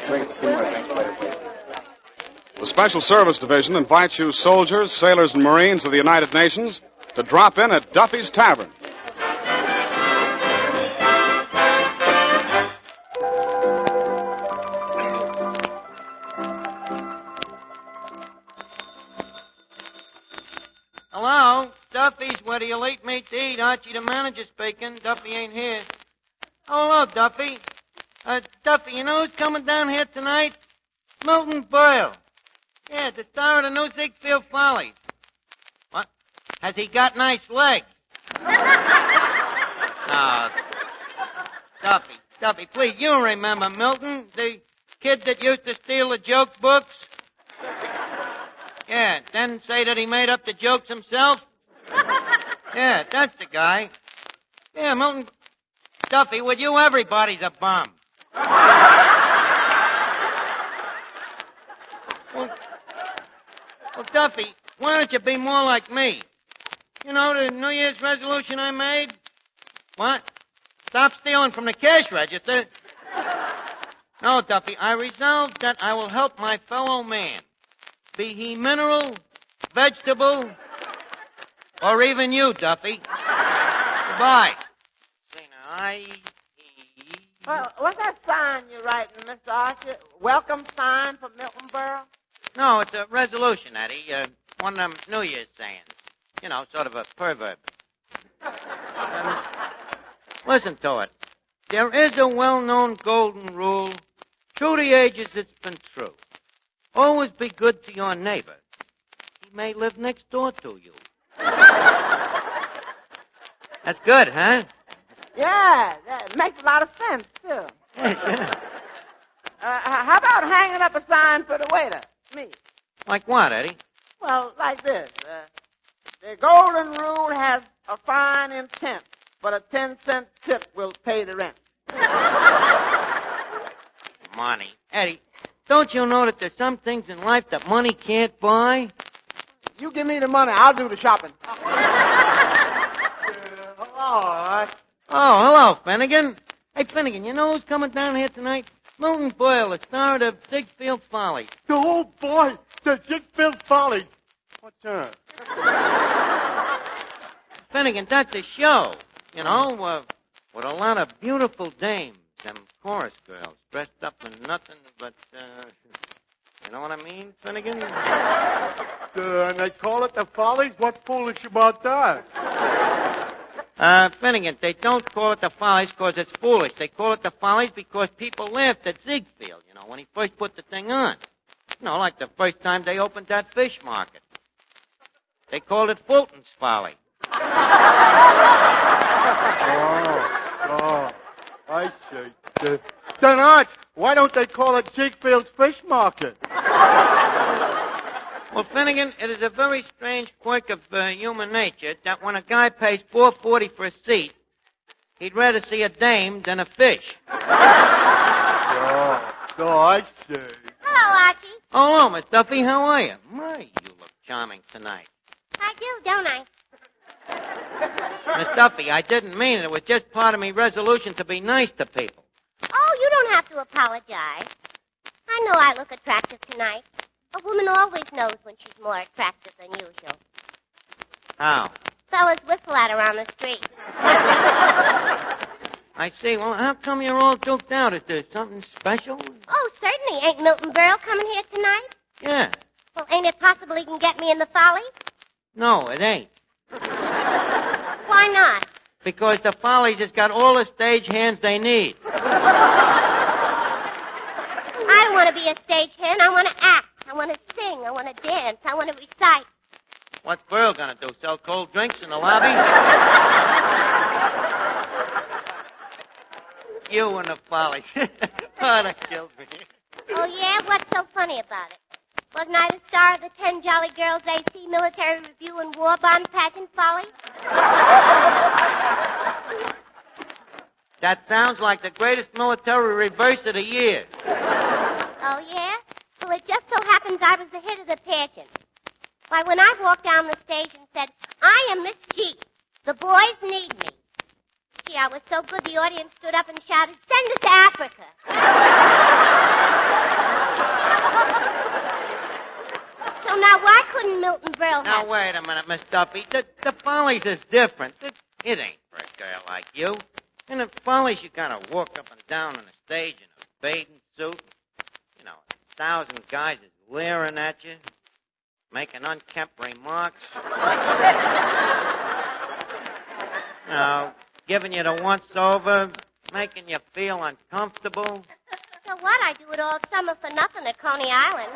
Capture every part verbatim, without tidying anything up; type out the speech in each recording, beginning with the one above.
The Special Service Division invites you soldiers, sailors, and Marines of the United Nations to drop in at Duffy's Tavern. Hello? Duffy's, where do you late meet to eat? Archie, the manager, speaking. Duffy ain't here. Oh, hello, Duffy. Uh, Duffy, you know who's coming down here tonight? Milton Berle. Yeah, the star of the new Ziegfeld Follies. What? Has he got nice legs? No. Duffy, Duffy, please, you remember Milton, the kid that used to steal the joke books? Yeah, then say that he made up the jokes himself? Yeah, that's the guy. Yeah, Milton. Duffy, with you, everybody's a bum. well, well, Duffy, why don't you be more like me? You know the New Year's resolution I made? What? Stop stealing from the cash register? No, Duffy, I resolved that I will help my fellow man. Be he mineral, vegetable, or even you, Duffy. Goodbye. See now, I... Well, what's that sign you're writing, Mister Archer? Welcome sign for Milton Berle? No, it's a resolution, Eddie. Uh, one of them New Year's sayings. You know, sort of a proverb. Um, listen to it. There is a well-known golden rule. Through the ages, it's been true. Always be good to your neighbor. He may live next door to you. That's good, huh? Yeah, that makes a lot of sense, too. Yes, yeah. Uh, how about hanging up a sign for the waiter? Me. Like what, Eddie? Well, like this. Uh, the golden rule has a fine intent, but a ten-cent tip will pay the rent. Money. Eddie, don't you know that there's some things in life that money can't buy? You give me the money, I'll do the shopping. uh, hello. Oh, hello, Finnegan. Hey, Finnegan, you know who's coming down here tonight? Milton Berle, the star of the Ziegfeld Follies. Oh, boy, the Ziegfeld Follies. What's that? Finnegan, that's a show, you know, uh, with a lot of beautiful dames. Them chorus girls dressed up in nothing but, uh, you know what I mean, Finnegan? Uh, and they call it the Follies? What's foolish about that? Uh, Finnegan, they don't call it the Follies because it's foolish. They call it the Follies because people laughed at Ziegfeld, you know, when he first put the thing on. You know, like the first time they opened that fish market. They called it Fulton's Folly. oh, oh. I see. Uh, then, Arch, why don't they call it Ziegfeld's Fish Market? Well, Finnegan, it is a very strange quirk of uh, human nature that when a guy pays four forty for a seat, he'd rather see a dame than a fish. Oh, so I see. Hello, Archie. Oh, hello, Miss Duffy. How are you? My, you look charming tonight. I do, don't I? Miss Duffy, I didn't mean it. It was just part of me resolution to be nice to people. Oh, you don't have to apologize. I know I look attractive tonight. A woman always knows when she's more attractive than usual. How? Fellas whistle at her on the street. I see. Well, how come you're all joked out? Is there something special? Oh, certainly. Ain't Milton Berle coming here tonight? Yeah. Well, ain't it possible he can get me in the Follies? No, it ain't. Why not? Because the Follies has got all the stage hands they need. I don't want to be a stage hand. I want to act. I want to sing. I want to dance. I want to recite. What's Berle gonna do? Sell cold drinks in the lobby? You and the Follies. Oh, that killed me. Oh, yeah? What's so funny about it? Wasn't I the star of the Ten Jolly Girls A C Military Review and War Bond Pageant Folly? That sounds like the greatest military reverse of the year. Oh, yeah? Well, it just so happens I was the hit of the pageant. Why, when I walked down the stage and said, I am Miss G, the boys need me. Gee, I was so good the audience stood up and shouted, send us to Africa. Well, now, why couldn't Milton Berle Now, have... wait a minute, Miss Duffy. The, the Follies is different. It, it ain't for a girl like you. In the Follies, you gotta walk up and down on the stage in a bathing suit. You know, a thousand guys is leering at you, making unkempt remarks. You know, giving you the once-over, making you feel uncomfortable. So what? I do it all summer for nothing at Coney Island.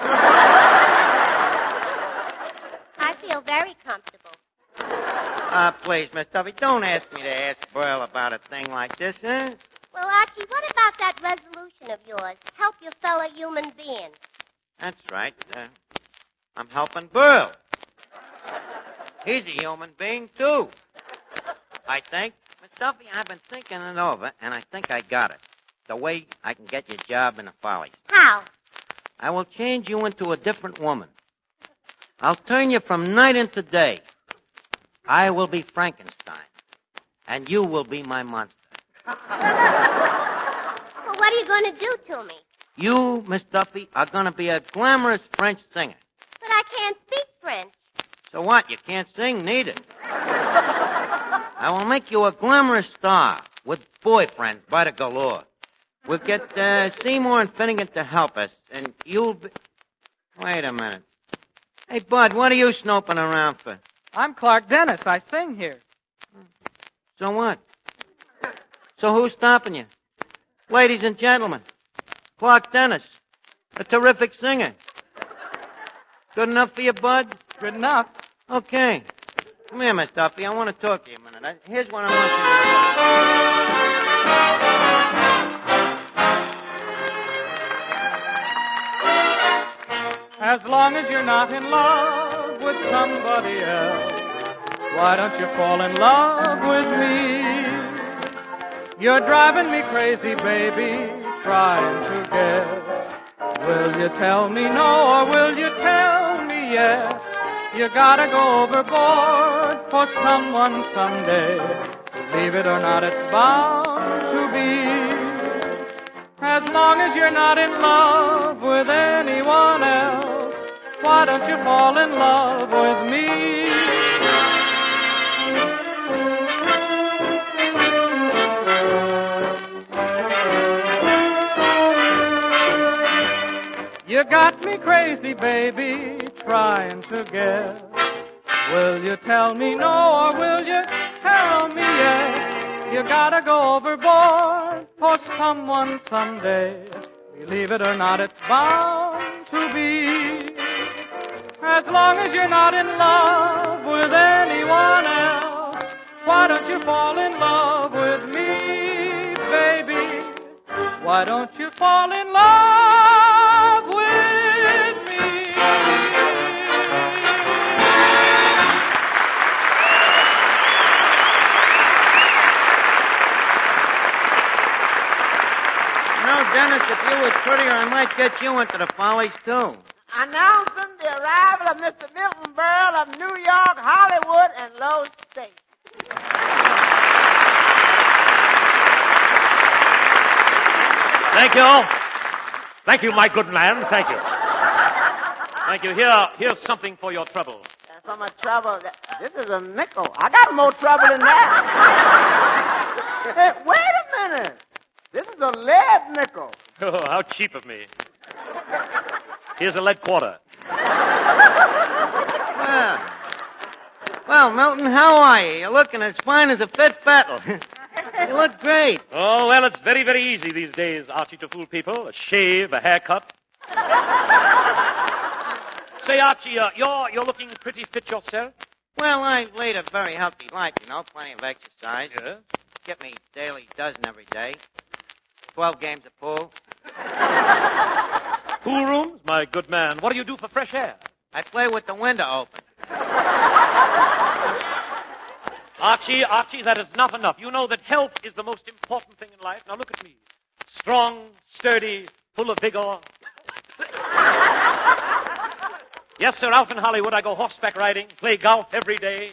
I feel very comfortable. Ah, uh, please, Miss Duffy, don't ask me to ask Burl about a thing like this, huh? Well, Archie, what about that resolution of yours? Help your fellow human being. That's right. Uh, I'm helping Burl. He's a human being, too. I think. Miss Duffy, I've been thinking it over, and I think I got it. The way I can get you a job in the Follies. How? I will change you into a different woman. I'll turn you from night into day. I will be Frankenstein, and you will be my monster. Well, what are you going to do to me? You, Miss Duffy, are going to be a glamorous French singer. But I can't speak French. So what? You can't sing neither. I will make you a glamorous star with boyfriends by the galore. We'll get uh, Seymour and Finnegan to help us, and you'll be... Wait a minute. Hey, Bud, what are you snooping around for? I'm Clark Dennis. I sing here. So what? So who's stopping you? Ladies and gentlemen, Clark Dennis, a terrific singer. Good enough for you, Bud? Good enough. Okay. Come here, Miss Duffy. I want to talk to you a minute. I, here's what I want you to do. As long as you're not in love with somebody else, why don't you fall in love with me? You're driving me crazy, baby, trying to guess. Will you tell me no or will you tell me yes? You gotta go overboard for someone someday. Believe it or not, it's bound to be. As long as you're not in love with anyone else, why don't you fall in love with me? You got me crazy, baby, trying to guess. Will you tell me no or will you tell me yes? You gotta go overboard for someone someday. Believe it or not, it's bound to be. As long as you're not in love with anyone else, why don't you fall in love with me, baby? Why don't you fall in love with me? You know, Dennis, if you were prettier, I might get you into the Follies, too. Announcing the arrival of Mister Milton Berle of New York, Hollywood, and Low State. Thank you. Thank you, my good man. Thank you. Thank you. Here, here's something for your trouble. Uh, for my trouble, this is a nickel. I got more trouble than that. Hey, wait a minute. This is a lead nickel. Oh, how cheap of me. Here's a lead quarter. Well, well, Milton, how are you? You're looking as fine as a fit battle. You look great. Oh, well, it's very, very easy these days, Archie, to fool people. A shave, a haircut. Say, Archie, uh, you're, you're looking pretty fit yourself. Well, I lead a very healthy life, you know, plenty of exercise. Yeah? Get me daily dozen every day. Twelve games of pool. Pool rooms? My good man. What do you do for fresh air? I play with the window open. Archie, Archie, that is not enough. You know that health is the most important thing in life. Now look at me. Strong, sturdy, full of vigor. Yes, sir, out in Hollywood I go horseback riding, play golf every day.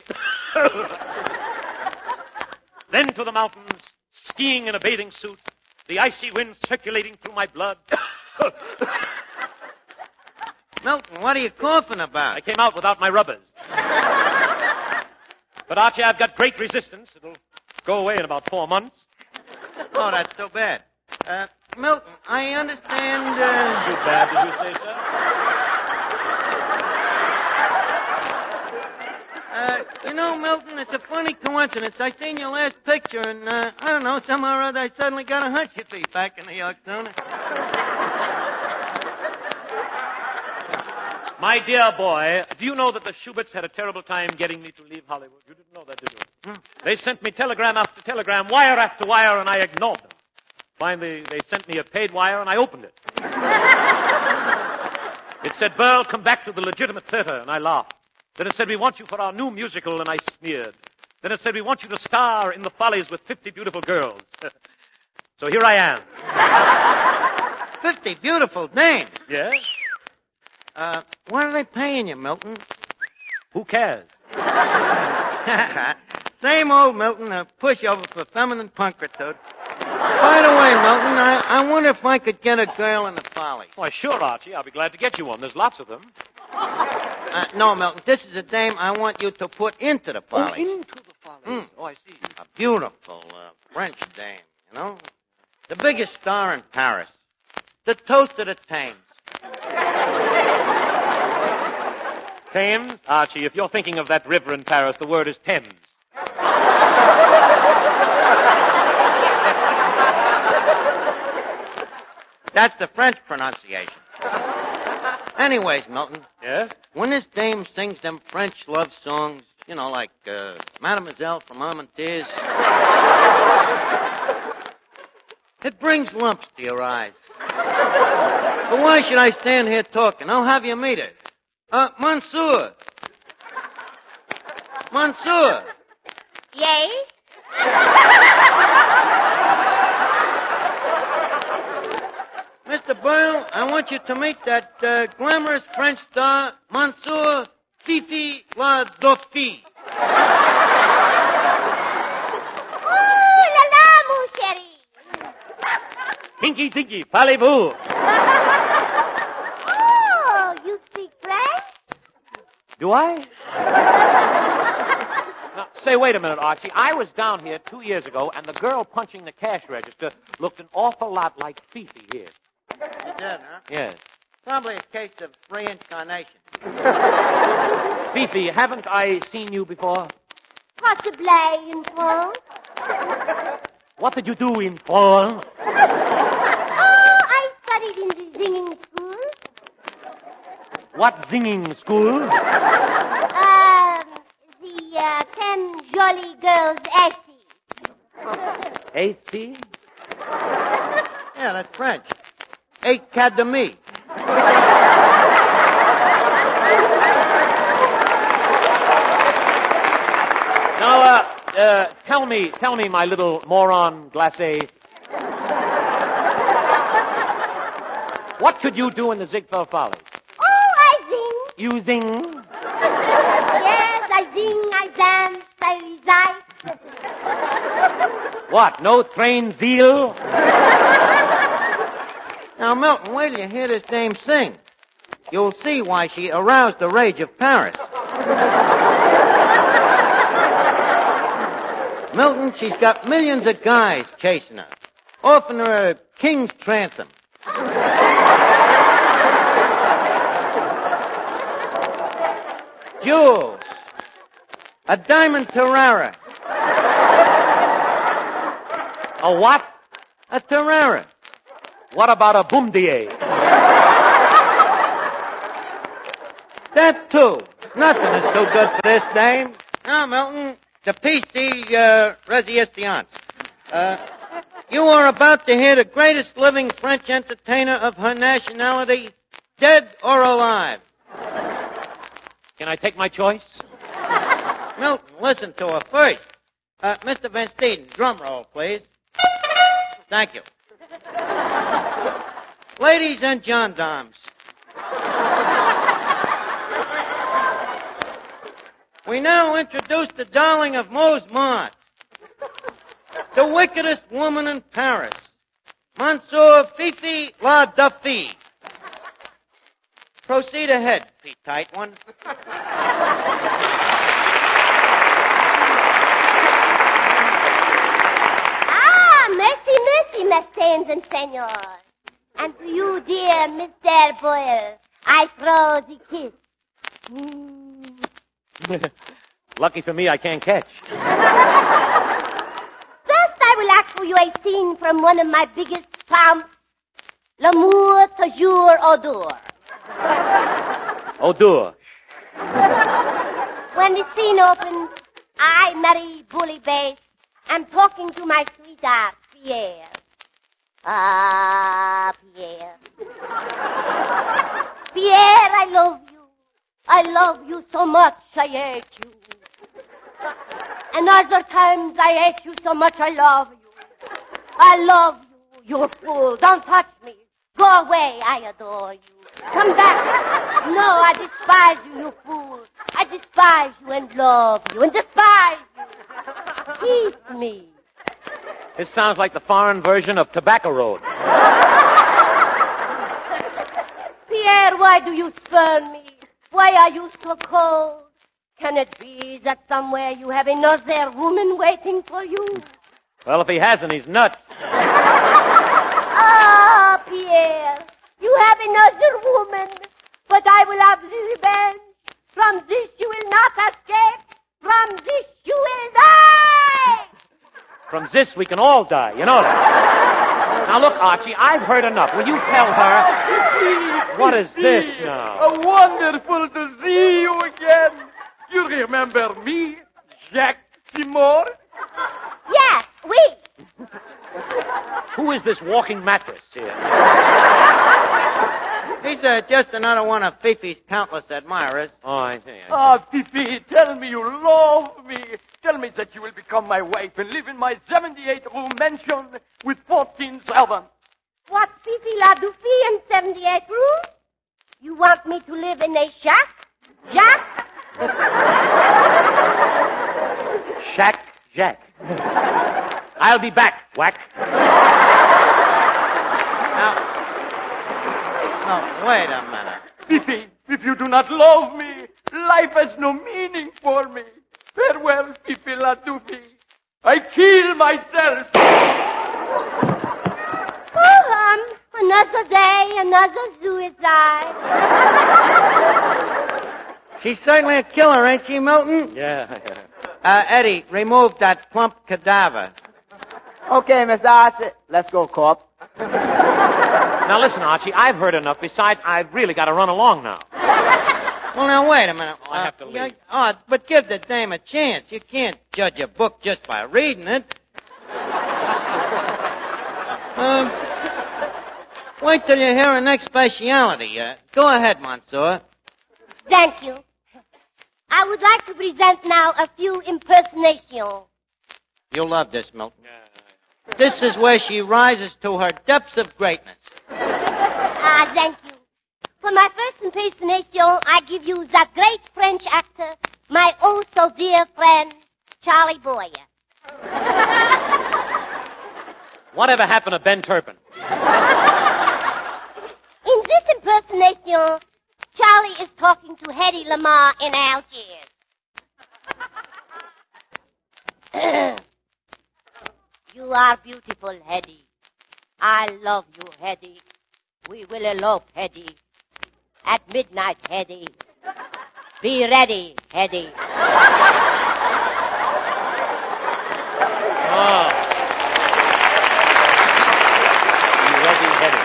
Then to the mountains, skiing in a bathing suit, the icy wind circulating through my blood. Milton, what are you coughing about? I came out without my rubbers. But, Archie, I've got great resistance. It'll go away in about four months. Oh, that's too bad. Uh, Milton, I understand, uh... Too bad, did you say so? Uh, you know, Milton, it's a funny coincidence. I seen your last picture, and, uh, I don't know, somehow or other I suddenly got a hunch you'd be back in New York soon. My dear boy, do you know that the Schuberts had a terrible time getting me to leave Hollywood? You didn't know that, did you? Hmm. They sent me telegram after telegram, wire after wire, and I ignored them. Finally, they sent me a paid wire, and I opened it. It said, Burl, come back to the legitimate theater, and I laughed. Then it said, we want you for our new musical, and I sneered. Then it said, we want you to star in the Follies with fifty beautiful girls. So here I am. Fifty beautiful dames. Yes? Uh, what are they paying you, Milton? Who cares? Same old Milton, a pushover for feminine punkritude. By the way, Milton, I, I wonder if I could get a girl in the Follies. Why, sure, Archie. I'll be glad to get you one. There's lots of them. Uh, no, Milton, this is a dame I want you to put into the Follies. Oh, into the Follies. Mm. Oh, I see. A beautiful uh, French dame, you know? The biggest star in Paris. The toast of the Thames. Thames? Archie, if you're thinking of that river in Paris, the word is Thames. That's the French pronunciation. Anyways, Milton. Yes? When this dame sings them French love songs, you know, like uh, Mademoiselle from Armentières, it brings lumps to your eyes. But why should I stand here talking? I'll have you meet her. Uh, Monsieur. Monsieur. Yes? Mister Boyle, I want you to meet that uh, glamorous French star, Monsieur Fifi La Dauphine. Oh, la la, mon chéri. Tinky, tinky, parlez-vous. Oh, you speak French? Do I? Now, say, wait a minute, Archie. I was down here two years ago, and the girl punching the cash register looked an awful lot like Fifi here. You did, huh? Yes. Probably a case of reincarnation. Fifi, haven't I seen you before? Possibly in France. What did you do in France? Oh, I studied in the singing school. What singing school? Um, the uh, Ten Jolly Girls Essay. A C? Yeah, that's French. Academy. Now, uh, uh, tell me, tell me, my little moron glacé. What could you do in the Ziegfeld Follies? Oh, I sing. You sing? Yes, I sing, I dance, I recite. What, no train zeal? Now, Milton, wait till you hear this dame sing. You'll see why she aroused the rage of Paris. Milton, she's got millions of guys chasing her, offering her a king's ransom. Jewels. A diamond Terrara. A what? A Terrara. What about a Boomdier? That too. Nothing is too good for this dame. Now, Milton, it's a piece de uh, resistance. Uh, you are about to hear the greatest living French entertainer of her nationality, dead or alive. Can I take my choice? Milton, listen to her first. Uh, Mister Van Steeden, drum roll, please. Thank you. Ladies and gendarmes, we now introduce the darling of Montmartre, the wickedest woman in Paris, Monsieur Fifi La Dauphine. Proceed ahead, Pete Tight One. Ah, merci, merci, messieurs and senors. And to you, dear Mister Boyle, I throw the kiss. Mm. Lucky for me, I can't catch. First, I will act for you a scene from one of my biggest pumps, L'amour toujours odeur. Odeur. When the scene opens, I, Mary Bully Bass, am talking to my sweetheart, Pierre. Ah, Pierre. Pierre, I love you. I love you so much, I hate you. And other times I hate you so much, I love you. I love you, you fool. Don't touch me. Go away, I adore you. Come back. No, I despise you, you fool. I despise you and love you and despise you. Kiss me. This sounds like the foreign version of Tobacco Road. Pierre, why do you spurn me? Why are you so cold? Can it be that somewhere you have another woman waiting for you? Well, if he hasn't, he's nuts. Ah, Pierre, you have another woman, but I will have revenge. From this you will not escape. From this you will die. From this, we can all die. You know that. Now, look, Archie, I've heard enough. Will you tell her... What is this now? A wonderful to see you again. You remember me, Jacques Simon? Yes, we. Who is this walking mattress here? He's uh, just another one of Fifi's countless admirers. Oh, I see. I see. Ah, Fifi, tell me you love me. Tell me that you will become my wife and live in my seventy-eight room mansion with fourteen servants. What, Fifi La Doufie in seventy-eight rooms? You want me to live in a shack? Jack? Shack Jack. I'll be back, Whack. Now, oh, wait a minute. Fifi, if you do not love me, life has no meaning for me. Farewell, Fifi La Doufie. I kill myself. Oh, um, another day, another suicide. She's certainly a killer, ain't she, Milton? Yeah. Uh, Eddie, remove that plump cadaver. Okay, Mister Archie, let's go, corpse. Now, listen, Archie, I've heard enough. Besides, I've really got to run along now. Well, now, wait a minute. Oh, I have to leave. you- Oh, but give the dame a chance. You can't judge a book just by reading it. um, wait till you hear her next speciality. Uh, go ahead, Monsieur. Thank you. I would like to present now a few impersonations. You'll love this, Milton. This is where she rises to her depths of greatness. Ah, thank you. For my first impersonation, I give you the great French actor, my oh so dear friend, Charlie Boyer. Whatever happened to Ben Turpin? In this impersonation, Charlie is talking to Hedy Lamarr in Algiers. You are beautiful, Hedy. I love you, Hedy. We will elope, Hedy. At midnight, Hedy. Be ready, Hedy. Oh. You ready, Hetty?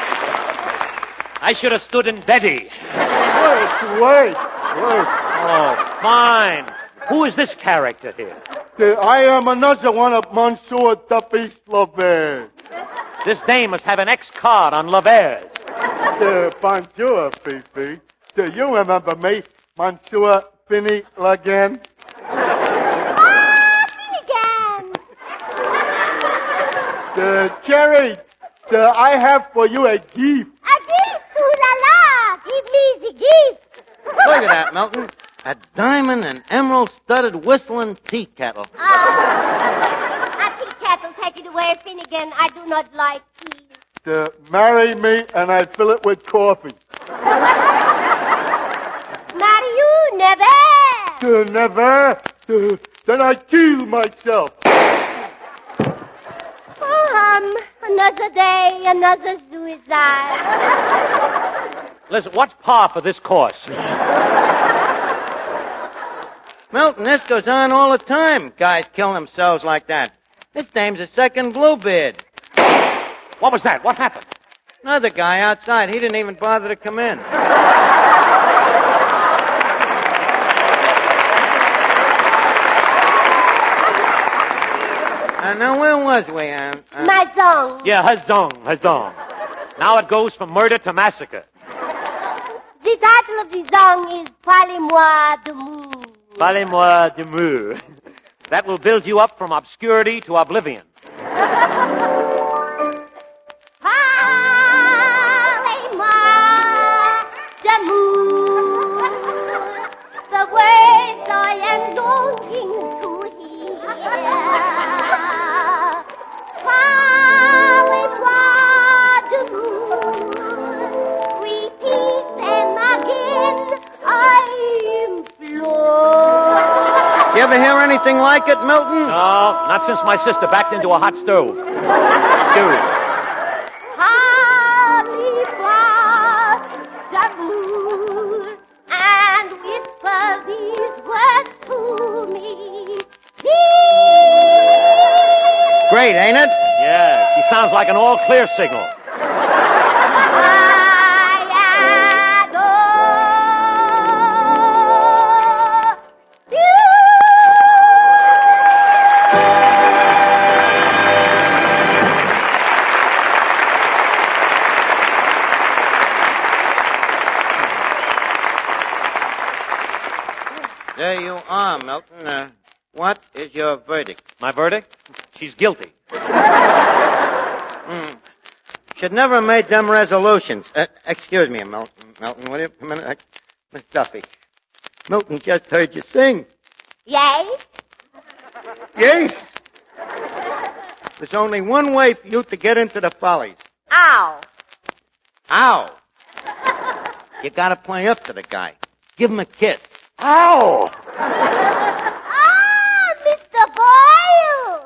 I should have stood in Betty. Wait, wait, wait. Oh, fine. Who is this character here? Uh, I am another one of Monsieur Duffy's lovers. This dame must have an X card on Lavers. Uh, bonjour, Fifi. Do you remember me, Monsieur Finny Lagan? Ah, Finnegan! Uh, Jerry, uh, I have for you a gift. A gift, ooh la la! Give me the gift! Look at that, Milton. A diamond and emerald studded whistling tea kettle. Ah, a tea kettle, take it away, Finnegan. I do not like tea. To marry me and I fill it with coffee. never. Uh, never? Uh, then I kill myself. Oh, um, another day, another suicide. Listen, what's par for this course? Milton, this goes on all the time. Guys kill themselves like that. This dame's a second Bluebeard. What was that? What happened? Another guy outside. He didn't even bother to come in. Uh, now, where was we, Anne? Uh, My song. Yeah, Hazong, Hazong. Now it goes from murder to massacre. The title of the song is Parlez-moi d'amour. Parlez-moi d'amour. That will build you up from obscurity to oblivion. Parlez-moi d'amour. The words I am longing to hear. Parlez-moi d'amour. Repeat them again, I implore. You ever hear anything like it, Milton? No, not since my sister backed into a hot stove. Dude. Parlez-moi d'amour and whisper these words to me. Great, ain't it? Yeah, she sounds like an all-clear signal. I adore you. There you are, Milton. Uh, what is your verdict? My verdict? She's guilty. Hmm. Should never have made them resolutions. Uh, excuse me, Milton. Milton, will you come in? Uh, Miss Duffy. Milton just heard you sing. Yes? Yes. There's only one way for you to get into the Follies. Ow. Ow. You gotta play up to the guy. Give him a kiss. Ow! Ah, Mister Boyle.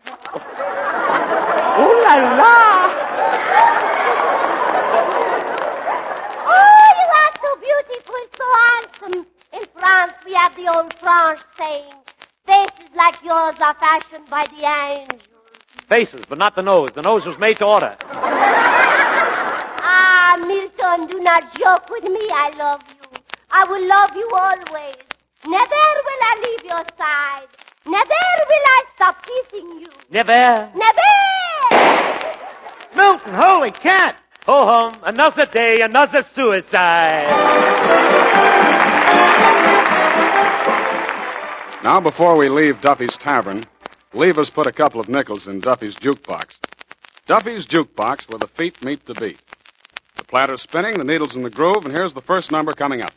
Ooh la la! Oh, you are so beautiful, so handsome. In France, we have the old French saying, faces like yours are fashioned by the angels. Faces, but not the nose. The nose was made to order. Ah, Milton, do not joke with me. I love you. I will love you always. Never will I leave your side. Never will I stop kissing you. Never. Never! Milton, holy cat! Ho hum, another day, another suicide. Now, before we leave Duffy's Tavern, leave us put a couple of nickels in Duffy's jukebox. Duffy's jukebox, where the feet meet the beat. The platter's spinning, the needle's in the groove, and here's the first number coming up.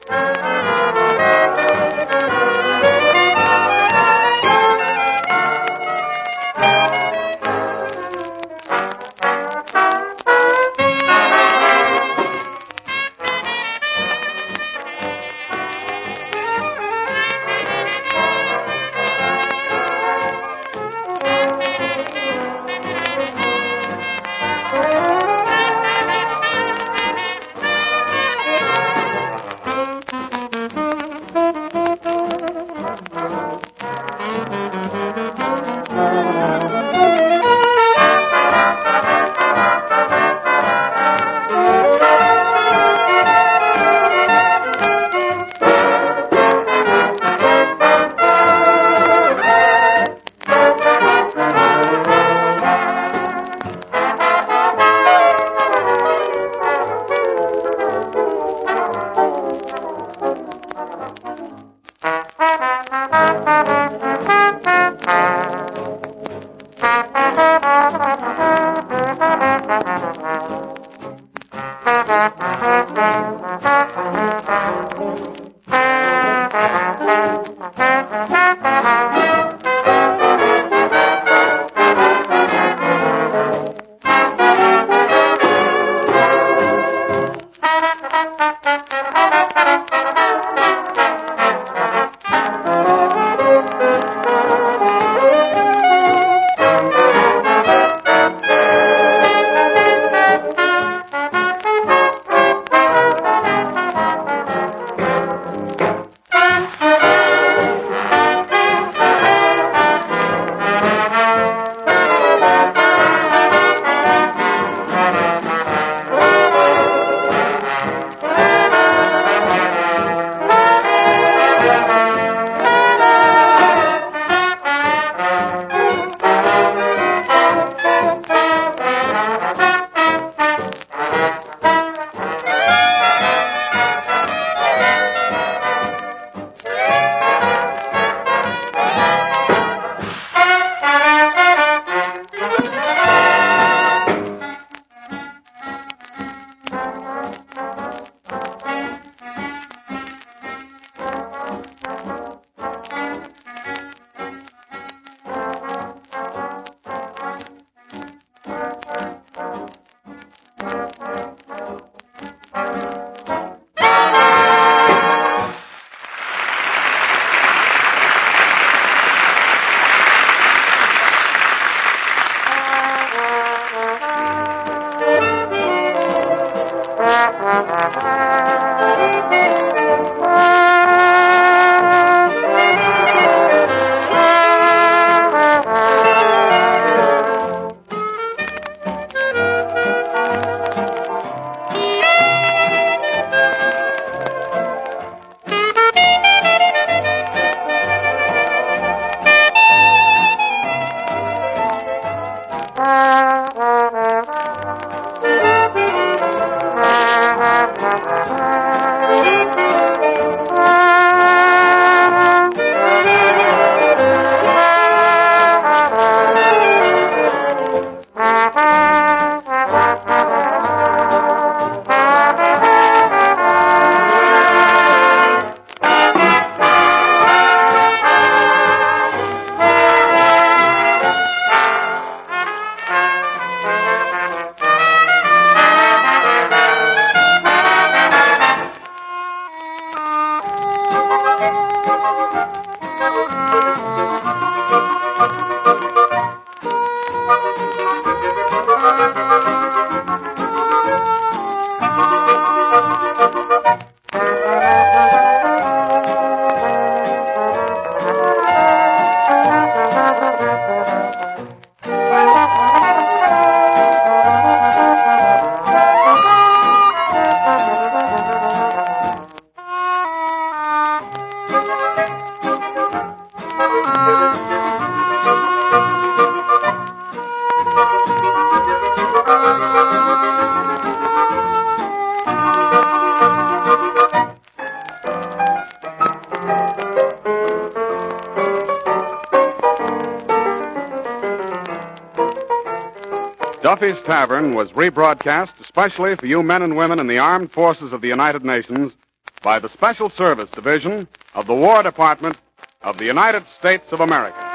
Duffy's Tavern was rebroadcast especially for you men and women in the armed forces of the United Nations by the Special Service Division of the War Department of the United States of America.